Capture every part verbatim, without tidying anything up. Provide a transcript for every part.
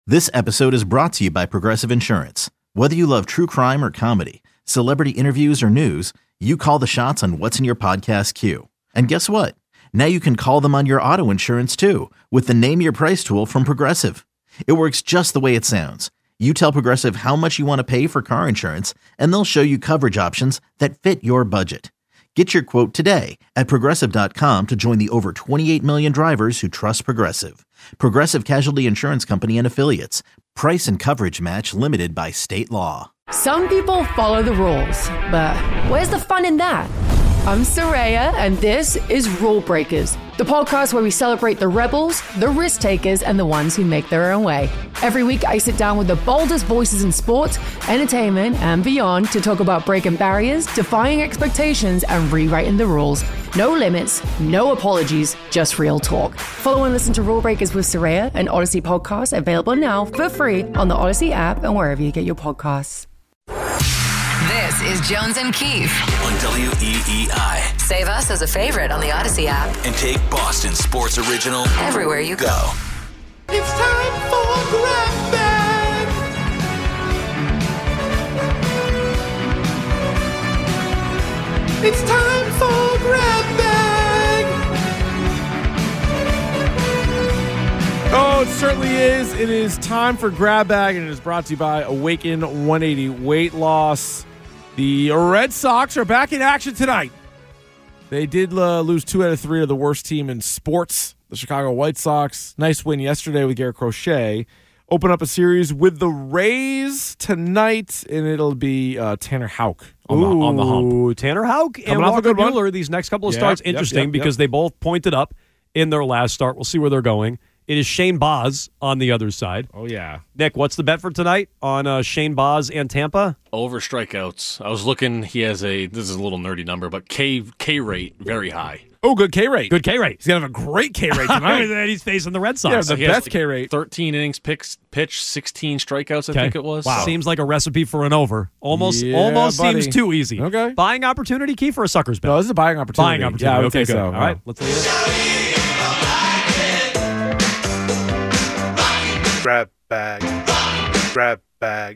This episode is brought to you by Progressive Insurance. Whether you love true crime or comedy, celebrity interviews or news, you call the shots on what's in your podcast queue. And guess what? Now you can call them on your auto insurance too with the Name Your Price tool from Progressive. It works just the way it sounds. You tell Progressive how much you want to pay for car insurance, and they'll show you coverage options that fit your budget. Get your quote today at Progressive dot com to join the over twenty-eight million drivers who trust Progressive. Progressive Casualty Insurance Company and Affiliates. Price and coverage match limited by state law. Some people follow the rules, but where's the fun in that? I'm Soraya, and this is Rule Breakers, the podcast where we celebrate the rebels, the risk takers, and the ones who make their own way. Every week, I sit down with the boldest voices in sports, entertainment, and beyond to talk about breaking barriers, defying expectations, and rewriting the rules. No limits, no apologies, just real talk. Follow and listen to Rule Breakers with Soraya, an Odyssey podcast available now for free on the Odyssey app and wherever you get your podcasts. This is Jones and Keefe on W E E I. Save us as a favorite on the Odyssey app. And take Boston Sports Original everywhere you go. go. It's time for Grab Bag. It's time for Grab Bag. Oh, it certainly is. It is time for Grab Bag, and it is brought to you by Awaken one eighty Weight Loss. The Red Sox are back in action tonight. They did uh, lose two out of three of the worst team in sports, the Chicago White Sox. Nice win yesterday with Garrett Crochet. Open up a series with the Rays tonight, and it'll be uh, Tanner Houck on, the, on the hump. Ooh, Tanner Houck and Coming off a Walker good one. Buehler, these next couple of Yep, starts, yep, interesting yep, because yep. they both pointed up in their last start. We'll see where they're going. It is Shane Baz on the other side. Oh, yeah. Nick, what's the bet for tonight on uh, Shane Baz and Tampa? Over strikeouts. I was looking, he has a, this is a little nerdy number, but K K rate very high. Oh, good K rate. Good K rate. He's going to have a great K rate tonight. And he's facing the Red Sox. Yeah, the He has best K rate. thirteen innings picks, pitched, sixteen strikeouts, I Okay. think it was. Wow. Seems like a recipe for an over. Almost Yeah, almost buddy. seems too easy. Okay. Buying opportunity key for a sucker's bet. No, this is a buying opportunity. Buying opportunity. Yeah, I would okay, say good. so. All right, let's leave it. Grab bag. Grab bag.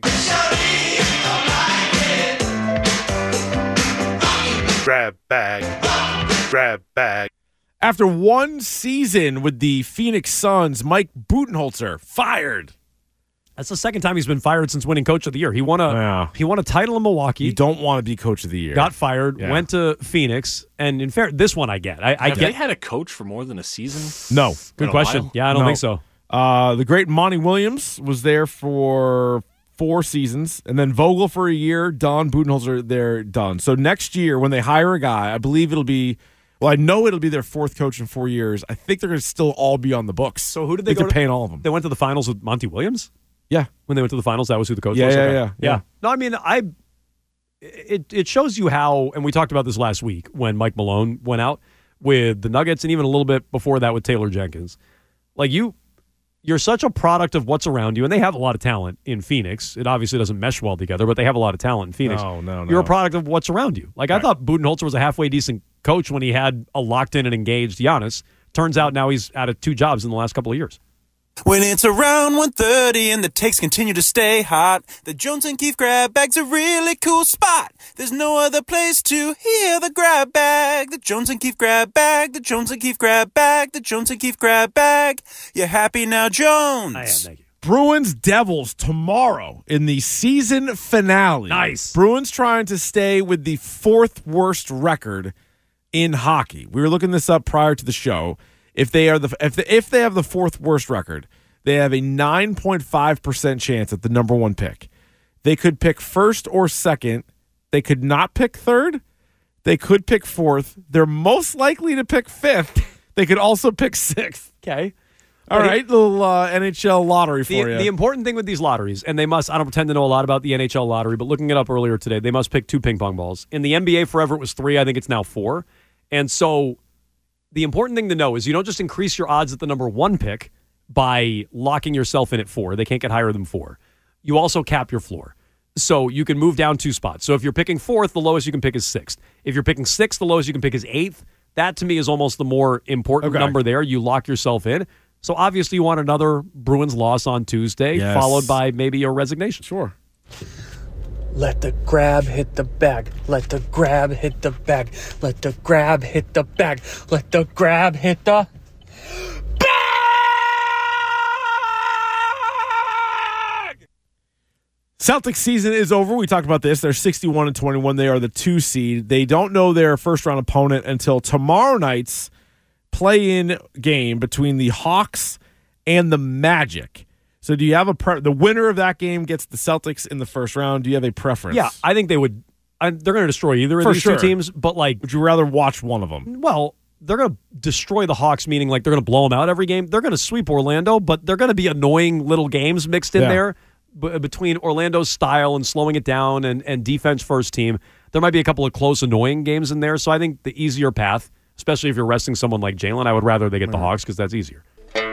Grab bag. Grab bag. After one season with the Phoenix Suns, Mike Budenholzer fired. That's the second time he's been fired since winning Coach of the Year. He won a Yeah. he won a title in Milwaukee. You don't want to be Coach of the Year. Got fired, Yeah. went to Phoenix, and in fair, this one I get. I, I Have get. they had a coach for more than a season? No. Good Been a question. while? Yeah, I don't No. think so. Uh, the great Monty Williams was there for four seasons, and then Vogel for a year, Don Budenholzer, they're done. So next year, when they hire a guy, I believe it'll be, well, I know it'll be their fourth coach in four years. I think they're going to still all be on the books. So who did I they think go they're to? paying all of them. They went to the finals with Monty Williams? Yeah. When they went to the finals, that was who the coach Yeah, was? yeah, Okay. yeah, yeah. No, I mean, I it it shows you how, and we talked about this last week when Mike Malone went out with the Nuggets, and even a little bit before that with Taylor Jenkins. Like you, you're such a product of what's around you, and they have a lot of talent in Phoenix. It obviously doesn't mesh well together, but they have a lot of talent in Phoenix. No, no, no. You're a product of what's around you. Like I Right. thought Budenholzer was a halfway decent coach when he had a locked in and engaged Giannis. Turns out now he's out of two jobs in the last couple of years. When it's around one thirty and the takes continue to stay hot, the Jones and Keefe Grab Bag's a really cool spot. There's no other place to hear the grab bag. The Jones and Keefe Grab Bag, the Jones and Keefe Grab Bag, the Jones and Keefe Grab Bag. You happy now, Jones? I am, thank you. Bruins Devils tomorrow in the season finale. Nice. Bruins trying to stay with the fourth worst record in hockey. We were looking this up prior to the show. If they are the if they, if they have the fourth worst record, they have a nine point five percent chance at the number one pick. They could pick first or second. They could not pick third. They could pick fourth. They're most likely to pick fifth. They could also pick sixth. Okay. All But right, it- little uh, N H L lottery for The, you. the important thing with these lotteries, and they must, I don't pretend to know a lot about the N H L lottery, but looking it up earlier today, they must pick two ping pong balls. In the N B A, forever it was three. I think it's now four. And so the important thing to know is you don't just increase your odds at the number one pick by locking yourself in at four. They can't get higher than four. You also cap your floor. So you can move down two spots. So if you're picking fourth, the lowest you can pick is sixth. If you're picking sixth, the lowest you can pick is eighth. That, to me, is almost the more important Okay. number there. You lock yourself in. So obviously you want another Bruins loss on Tuesday, Yes. followed by maybe a resignation. Sure. Let the grab hit the bag. Let the grab hit the bag. Let the grab hit the bag. Let the grab hit the bag. Celtics season is over. We talked about this. They're sixty-one and twenty-one. They are the two seed. They don't know their first round opponent until tomorrow night's play-in game between the Hawks and the Magic. So do you have a pre- the winner of that game gets the Celtics in the first round? Do you have a preference? Yeah, I think they would. I, they're going to destroy either of For these sure. two teams. But like, Would you rather watch one of them? well, they're going to destroy the Hawks, meaning like they're going to blow them out every game. They're going to sweep Orlando, but they're going to be annoying little games mixed in Yeah. there b- between Orlando's style and slowing it down and, and defense first team. There might be a couple of close, annoying games in there. So I think the easier path, especially if you're resting someone like Jalen, I would rather they get the Hawks because that's easier.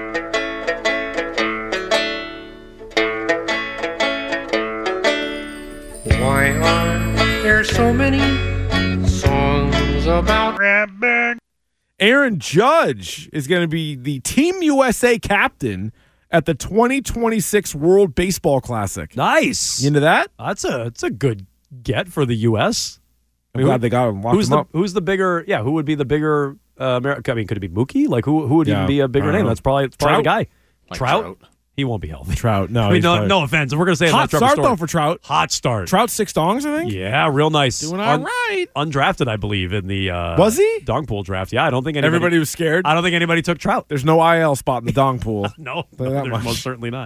Why are there so many songs about grab bag? Aaron Judge is going to be the Team U S A captain at the twenty twenty-six World Baseball Classic. Nice. You into that? That's a that's a good get for the U S. I'm glad they got him. Locked Who's him the up. Who's the bigger? Yeah, who would be the bigger? Uh, America? I mean, could it be Mookie? Like who? Who would Yeah, even be a I bigger don't name? know. That's probably, it's probably the Trout? guy. Like Trout? Trout. He won't be healthy. Trout. No, I mean, he's no, probably- no offense. If we're gonna say Hot that, Trevor start Story. though for Trout. Hot start. Trout six dongs, I think. Yeah, real nice. Doing all Un- right. Undrafted, I believe, in the uh, Was he? dong pool draft? Yeah, I don't think anybody. Everybody was scared. I don't think anybody took Trout. There's no I L spot in the dong pool. No, Tell you no that there's much. most certainly not.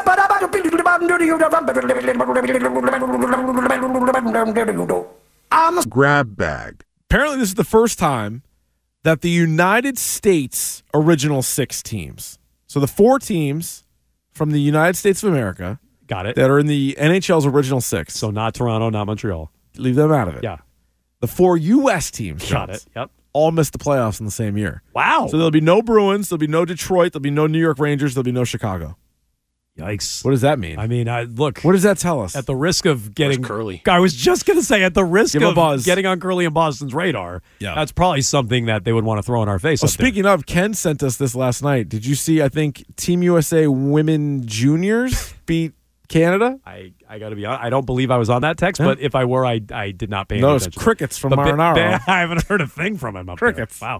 Grab bag. Apparently, this is the first time that the United States original six teams, so the four teams from the United States of America Got it. that are in the N H L's original six, So not Toronto, not Montreal. leave them out of it. Yeah, The four U S teams, got Jones, it. Yep. all missed the playoffs in the same year. Wow. So there'll be no Bruins, there'll be no Detroit, there'll be no New York Rangers, there'll be no Chicago. Yikes. What does that mean? I mean, I look. What does that tell us? At the risk of getting Where's Curly? I was just going to say, at the risk Give him a of buzz. getting on Curly and Boston's radar, Yeah. that's probably something that they would want to throw in our face. Well, up there. speaking of, Ken sent us this last night. Did you see, I think, Team U S A Women Juniors beat Canada? I, I got to be honest, I don't believe I was on that text, Yeah. but if I were, I I did not pay any No, it's attention. crickets from But ba- Marinaro. ba- I haven't heard a thing from him up there. Crickets. Wow.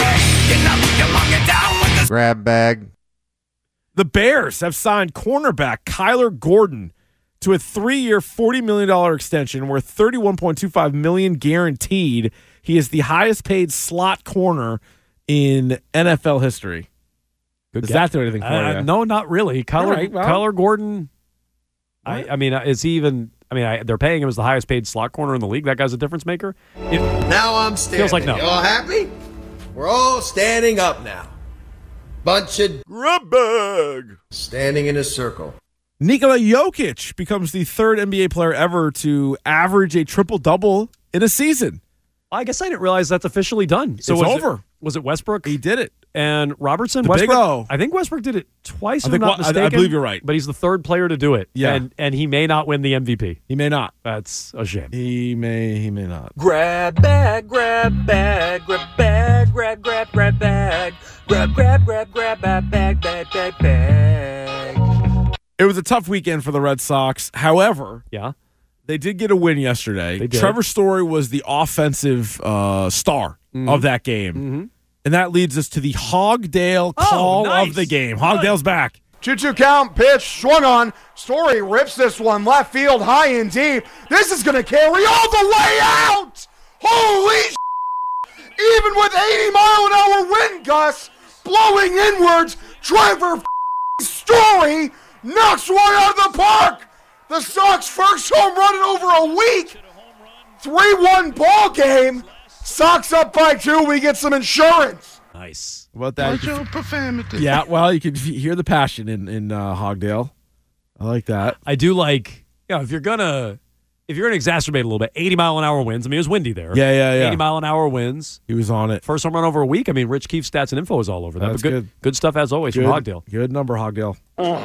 Grab bag. The Bears have signed cornerback Kyler Gordon to a three-year, forty million dollars extension worth thirty-one point two five million dollars guaranteed. He is the highest-paid slot corner in N F L history. Good Does guess. that do anything for Uh, you? No, not really. Kyler, All right, well. Kyler Gordon, I, What? I mean, is he even, I mean, I, they're paying him as the highest paid slot corner in the league. That guy's a difference maker. It Now I'm standing. feels like no. You all happy? We're all standing up now. Bunch of Grab bag. standing in a circle. Nikola Jokic becomes the third N B A player ever to average a triple-double in a season. I guess I didn't realize that's officially done. So It's was over. It, was it Westbrook? He did it. And Robertson? The Big Westbrook? O. I think Westbrook did it twice, I if think I'm not wa- I- I mistaken. believe you're right. But he's the third player to do it. Yeah. And, and he may not win the M V P. He may not. That's a shame. He may. He may not. Grab bag, grab bag, grab bag, grab, grab, grab bag. Grab, grab, grab, grab, bag, bag, bag, bag, bag. It was a tough weekend for the Red Sox. However, Yeah. they did get a win yesterday. They did. Trevor Story was the offensive uh, star Mm-hmm. of that game. And that leads us to the Hogdale call Oh, nice. of the game. Hogdale's back. two two count, pitch, swung on. Story rips this one left field, high and deep. This is going to carry all the way out. Holy sh**. Even with eighty mile an hour wind gusts blowing inwards, Trevor Story knocks one out of the park. The Sox first home run in over a week. three one ball game. Sox up by two. We get some insurance. Nice. How about that? Watch You your profanity. can- yeah, well, you can f- hear the passion in, in uh, Hogdale. I like that. I do like, you know, if you're going to, if you're going to exacerbate a little bit, eighty mile an hour winds. I mean, it was windy there. Yeah, yeah, yeah. eighty mile an hour winds. He was on it. First home run over a week. I mean, Rich Keefe's stats and info is all over that. That's but good, good. good stuff as always Good, from Hogdale. good number, Hogdale.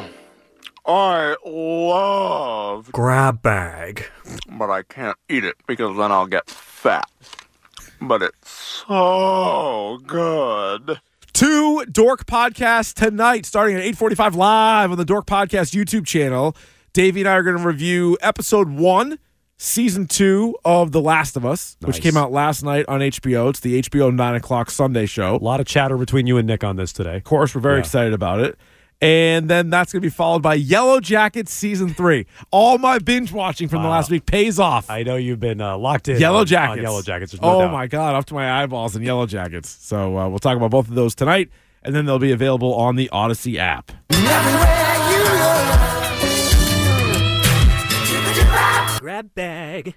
I love Grab bag. but I can't eat it because then I'll get fat. But it's so good. Two Dork podcasts tonight, starting at eight forty-five live on the Dork Podcast YouTube channel. Davey and I are going to review episode one, season two of The Last of Us, Nice. which came out last night on H B O. It's the H B O nine o'clock Sunday show. A lot of chatter between you and Nick on this today. Of course, we're very Yeah. excited about it. And then that's going to be followed by Yellow Jackets season three. All my binge watching from the Wow. last week pays off. I know you've been uh, locked in. Yellow on, Jackets. on Yellow Jackets. There's no oh doubt. my God, up to my eyeballs in Yellow Jackets. So uh, we'll talk about both of those tonight, and then they'll be available on the Odyssey app. Grab bag.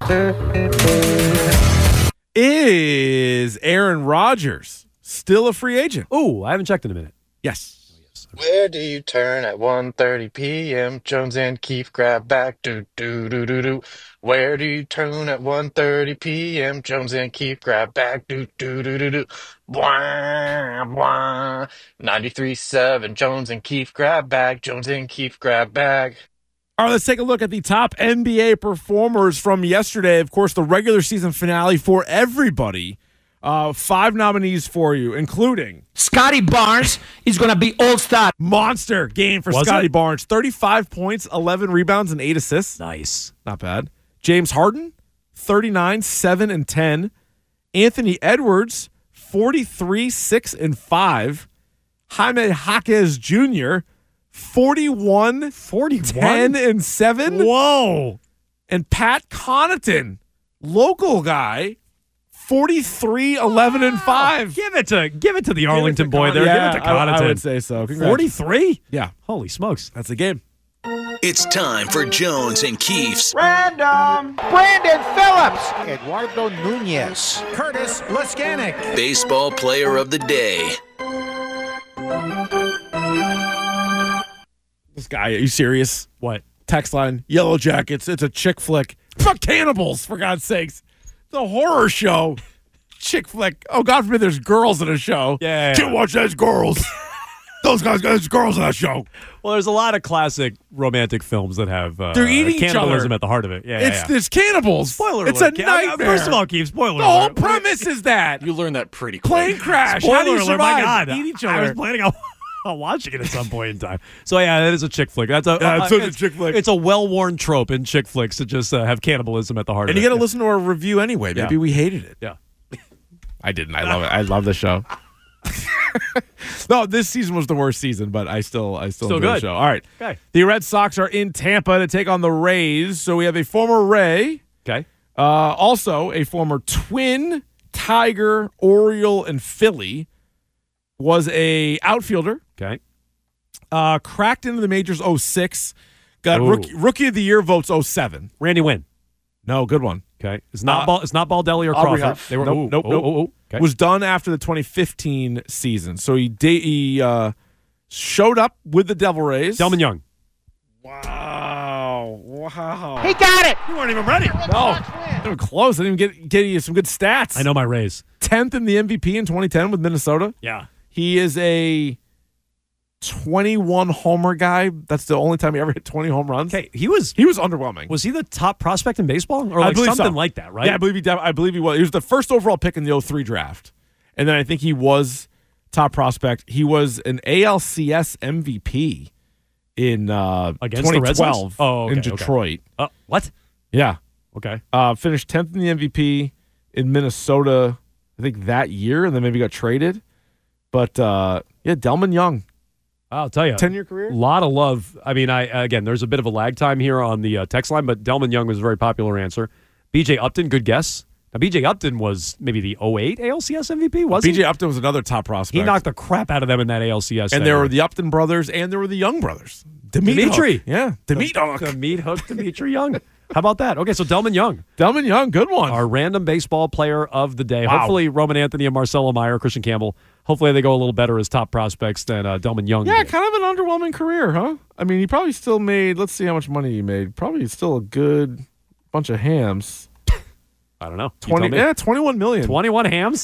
Is Aaron Rodgers still a free agent? Ooh, I haven't checked in a minute. Yes. Where do you turn at one thirty p.m.? Jones and Keefe grab back. Do, do, do, do, do. Where do you turn at one thirty p.m.? Jones and Keefe grab back. Do, do, do, do, do. Blah, blah. ninety-three point seven. Jones and Keefe grab bag. Jones and Keefe grab bag. All right, let's take a look at the top N B A performers from yesterday. Of course, the regular season finale for everybody. Uh, five nominees for you, including Scotty Barnes is going to be all-star. Monster game for Was Scotty it? Barnes. thirty-five points, eleven rebounds, and eight assists. Nice. Not bad. James Harden, thirty-nine, seven, and ten. Anthony Edwards, forty-three, six, and five. Jaime Jaquez Junior, forty-one, forty-one? ten, and seven. Whoa. And Pat Connaughton, local guy, forty-three, eleven, and five. Give it to give it to the Arlington boy there. Yeah, give it to I, Connaughton. I would say so. Congrats. forty-three? Yeah. Holy smokes. That's the game. It's time for Jones and Keefe's Random. Brandon Phillips. Eduardo Nunez. Curtis Leskanik. Baseball Player of the Day. This guy, are you serious? What? Text line, Yellow Jackets. It's a chick flick. It's about cannibals, for God's sakes. It's a horror show. Chick flick. Oh, God forbid there's girls in a show. Yeah. Can't watch those girls. Those guys, there's girls in that show. Well, there's a lot of classic romantic films that have uh, They're eating each cannibalism other. at the heart of it. Yeah, It's yeah, yeah. there's cannibals. Spoiler It's alert. a Keith. I- I- nightmare. First of all, Keith, spoiler The whole alert. premise is that. You learn that pretty quick. Plane crash. Spoiler How do you alert, survive? my God. Eat each I other. was planning on, on watching it at some point in time. So, yeah, that is a chick flick. That's a, Yeah, uh, it's such a chick flick. It's a well-worn trope in chick flicks to just uh, have cannibalism at the heart And of you it. got to listen to our review anyway. Maybe Yeah. we hated it. Yeah. I didn't. I love it. I love the show. No, this season was the worst season, but I still, I still, Still enjoy good. the show. All right. Okay. The Red Sox are in Tampa to take on the Rays. So we have a former Ray, Okay. uh, also a former Twin, Tiger, Oriole, and Philly. Was a outfielder. Okay. Uh, cracked into the majors oh six. Got Ooh. rookie, rookie of the year votes oh seven. Randy Wynn. No, good one. Okay. It's not Uh, Bal- it's not Baldelli or Aubrey Crawford. Huff. They were nope, ooh, nope, oh, nope. oh, oh. Okay. Was done after the twenty fifteen season. So he da- he uh, showed up with the Devil Rays. Delman Young. Wow. Wow. He got it. You weren't even ready. No. Not even close. I didn't even get, get you some good stats. I know my Rays. tenth in the M V P in twenty ten with Minnesota. Yeah. He is a twenty-one homer guy. That's the only time he ever hit twenty home runs. Okay. He was He was underwhelming. was he the top prospect in baseball? Or I like believe something so. like that, right? Yeah, I believe he. def- I believe he was. He was the first overall pick in the oh three draft, and then I think he was top prospect. He was an A L C S M V P in uh, Against the Red Sox? twenty twelve Oh, okay, in okay. Detroit. Uh, what? Yeah, Okay. uh, finished tenth in the M V P in Minnesota. I think that year, and then maybe got traded. But uh, yeah, Delman Young, I'll tell you. ten-year career. A lot of love. I mean, I again, there's a bit of a lag time here on the uh, text line, but Delman Young was a very popular answer. B J Upton, good guess. Now, B J Upton was maybe the oh eight A L C S M V P, was B he? J Upton was another top prospect. He knocked the crap out of them in that A L C S. and that there year. were the Upton brothers, and there were the Young brothers. Dimitri. Hook. Yeah, Demeet Hook. The meat hook Dimitri Young. How about that? Okay, so Delman Young, Delman Young, good one. our random baseball player of the day. Wow. Hopefully, Roman Anthony and Marcelo Meyer, Christian Campbell. Hopefully, they go a little better as top prospects than uh, Delman Young. Yeah, did. kind of an underwhelming career, huh? I mean, he probably still made, let's see how much money he made. Probably still a good bunch of hams. I don't know. You twenty, tell me. yeah, twenty-one million. twenty-one hams.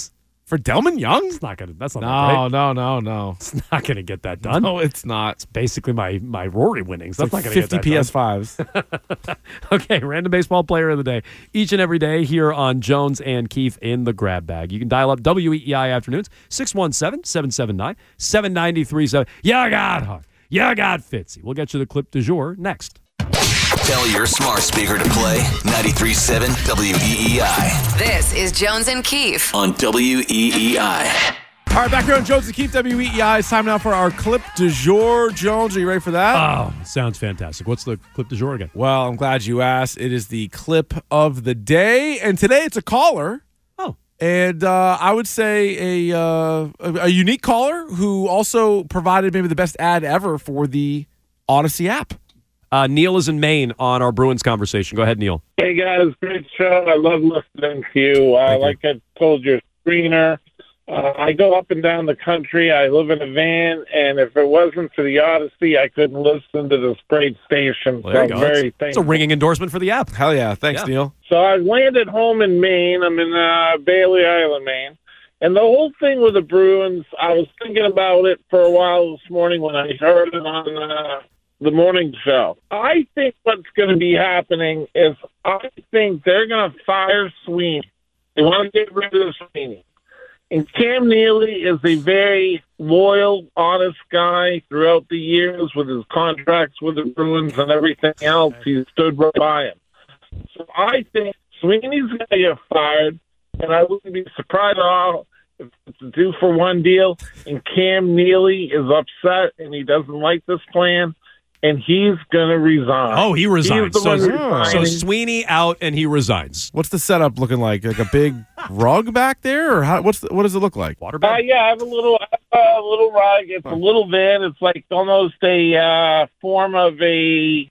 For Delman Young? It's not gonna. That's not No, that great. no, no, no. It's not gonna get that done. No, it's not. It's basically my my Rory winnings. It's That's like not gonna fifty get that P S fives. done. Okay, random baseball player of the day each and every day here on Jones and Keefe in the Grab Bag. You can dial up W E E I afternoons six one seven, seven seven nine, seven nine three seven. Yeah, God, Hart. Yeah, God, Fitzy. We'll get you the clip du jour next. Tell your smart speaker to play ninety-three point seven W E E I This is Jones and Keefe. on W E E I. All right, back here on Jones and Keefe, W E E I. It's time now for our clip du jour. Jones, are you ready for that? Oh, sounds fantastic. What's the clip du jour again? Well, I'm glad you asked. It is the clip of the day, and today it's a caller. Oh. And uh, I would say a, uh, a a unique caller who also provided maybe the best ad ever for the Odyssey app. Uh, Neil is in Maine on our Bruins conversation. Go ahead, Neil. Hey guys, great show. I love listening to you. Uh, like I told your screener, uh, I go up and down the country. I live in a van, and if it wasn't for the Odyssey, I couldn't listen to this great station. Well, so there I'm you go. very It's, it's a thankful. ringing endorsement for the app. Hell yeah. Thanks, Yeah. Neil. So I landed home in Maine. I'm in uh, Bailey Island, Maine. And the whole thing with the Bruins, I was thinking about it for a while this morning when I heard it on uh, the morning show. I think what's going to be happening is I think they're going to fire Sweeney. They want to get rid of Sweeney. And Cam Neely is a very loyal, honest guy throughout the years with his contracts with the Bruins and everything else. He stood right by him. So I think Sweeney's going to get fired, and I wouldn't be surprised at all if it's a two-for-one deal, and Cam Neely is upset and he doesn't like this plan, and he's going to resign. Oh, he resigns. He's the So, one so resigning. Sweeney out and he resigns. What's the setup looking like? Like a big rug back there, or how, what's the, what does it look like? Waterbed? Uh, yeah, I have a little, uh, a little rug. It's a little van. It's like almost a uh, form of a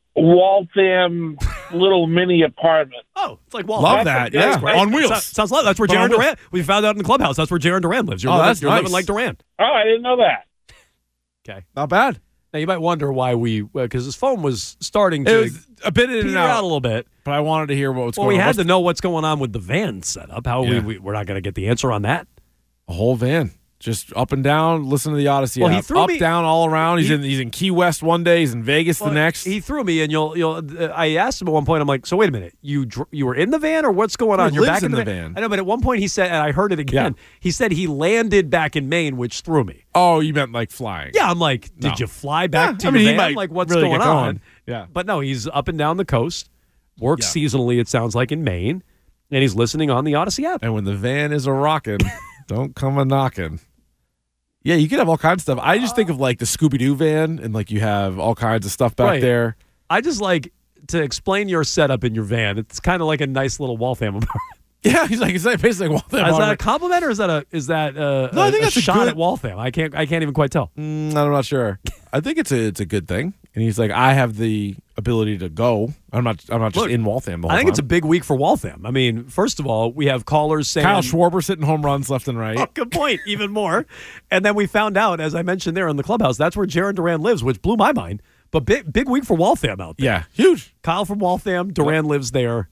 Waltham little mini apartment. Oh, it's like Walt. Love that, yeah. Great. On wheels. Sounds, sounds like that's where But on Jaron wheels. Durant. We found out in the clubhouse. That's where Jaron Durant lives. You're, Oh, living, that's you're living nice. like Durant. Oh, I didn't know that. Okay. Not bad. Now you might wonder why we, because his phone was starting It to was a bit in and peter out. out a little bit. But I wanted to hear what was Well, going we on. had What's to know what's going on with the van setup. How Yeah. we, we we're not going to get the answer on that. a whole van. Just up and down, listen to the Odyssey Well, he app. threw Up, me- down, all around. He's he- in he's in Key West one day. He's in Vegas Well, the next. He threw me, and you'll you'll. Uh, I asked him at one point. I'm like, so wait a minute, you dr- you were in the van, or what's going He on? You're lives back in in the, the van. van. I know, but at one point he said, and I heard it again. He said he landed back in Maine, which threw me. oh, you meant like flying? Yeah, I'm like, did No. you fly back Yeah, to I mean, your he van? might Like, what's really going get on? going. Yeah. But no, he's up and down the coast, works Yeah. seasonally. It sounds like in Maine, and he's listening on the Odyssey app. And when the van is a rockin', don't come a knockin'. Yeah, you can have all kinds of stuff. I just think of like the Scooby Doo van, and like you have all kinds of stuff back Right. there. I just like to explain your setup in your van. It's kind of like a nice little Waltham apartment. Yeah, he's like, it's like basically like Waltham. Is that a apartment. compliment or is that a is that uh, No, I a- think a that's a shot good- at Waltham? I can't I can't even quite tell. Mm, I'm not sure. I think it's a it's a good thing. And he's like, I have the ability to go. I'm not I'm not just Look, in Waltham the whole I think it's a time. big week for Waltham. I mean, first of all, we have callers saying Kyle Schwarber sitting home runs left and right. Oh, good point. Even more. And then we found out, as I mentioned there in the clubhouse, that's where Jaron Duran lives, which blew my mind. But big big week for Waltham out there. Yeah, huge. Kyle from Waltham, Duran lives there,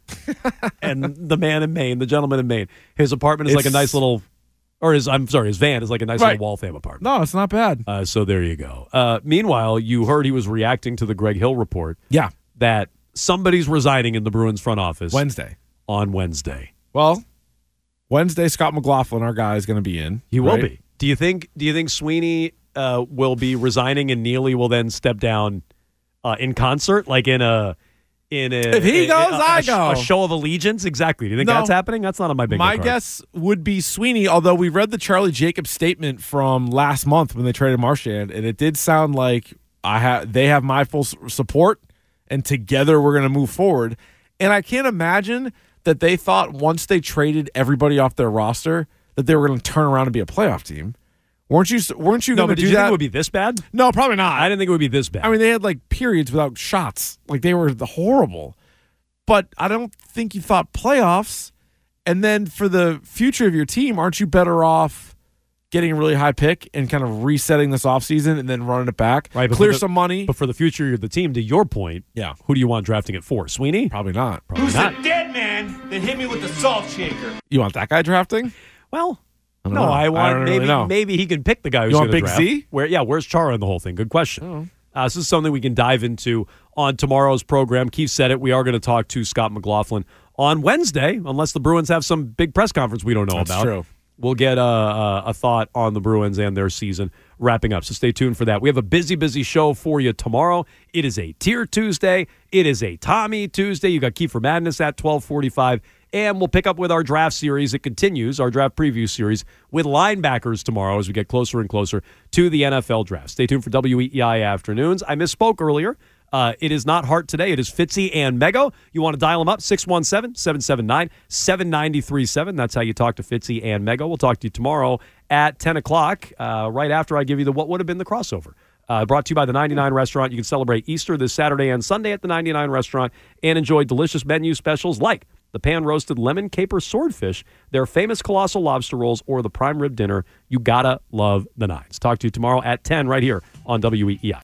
and the man in Maine, the gentleman in Maine, his apartment is like a It's- nice little, or his I'm sorry, his van is like a nice Right. little Waltham apartment. No, it's not bad. Uh, so there you go. Uh, meanwhile, you heard he was reacting to the Greg Hill report. Yeah. That somebody's resigning in the Bruins front office Wednesday. on Wednesday. Well, Wednesday, Scott McLaughlin, our guy, is going to be in. He will right? be. Do you think? Do you think Sweeney uh, will be resigning and Neely will then step down uh, in concert, like in a in a? If he a- goes, a- a- I a sh- go. A show of allegiance, exactly. Do you think No. that's happening? That's not on my big. My card. guess would be Sweeney, although we read the Charlie Jacobs statement from last month when they traded Marchand, and it did sound like I have they have my full s- support, and together we're going to move forward. And I can't imagine that they thought once they traded everybody off their roster that they were going to turn around and be a playoff team. Weren't you? Weren't you No, going but to did do you that? think it would be this bad? No, probably not. I didn't think it would be this bad. I mean, they had like periods without shots. Like they were the horrible. But I don't think you thought playoffs. And then for the future of your team, aren't you better off getting a really high pick and kind of resetting this offseason and then running it back? Right, but Clear for the- some money. But for the future of the team, to your point, yeah, who do you want drafting it for? Sweeney? Probably not. Probably Who's not. the dead man that hit me with the salt shaker? You want that guy drafting? Well, don't no, know. I want I don't maybe really know. maybe he can pick the guy who's You want going to Big draft. Z? Where yeah, where's Chara in the whole thing? Good question. Oh. Uh, this is something we can dive into on tomorrow's program. Keith said it. We are going to talk to Scott McLaughlin on Wednesday, unless the Bruins have some big press conference we don't know That's about. true. We'll get a, a, a thought on the Bruins and their season wrapping up. So stay tuned for that. We have a busy, busy show for you tomorrow. It is a Tier Tuesday. It is a Tommy Tuesday. You got Kiefer Madness at twelve forty-five. And we'll pick up with our draft series. It continues, our draft preview series, with linebackers tomorrow as we get closer and closer to the N F L draft. Stay tuned for W E E I Afternoons. I misspoke earlier. Uh, it is not Hart today. It is Fitzy and Mego. You want to dial them up, six one seven, seven seven nine, seven nine three seven. That's how you talk to Fitzy and Mego. We'll talk to you tomorrow at ten o'clock, uh, right after I give you the what would have been the crossover. Uh, brought to you by the ninety-nine Restaurant. You can celebrate Easter this Saturday and Sunday at the ninety-nine Restaurant and enjoy delicious menu specials like the pan-roasted lemon caper swordfish, their famous colossal lobster rolls, or the prime rib dinner. You gotta love the Nines. Talk to you tomorrow at ten right here on W E E I.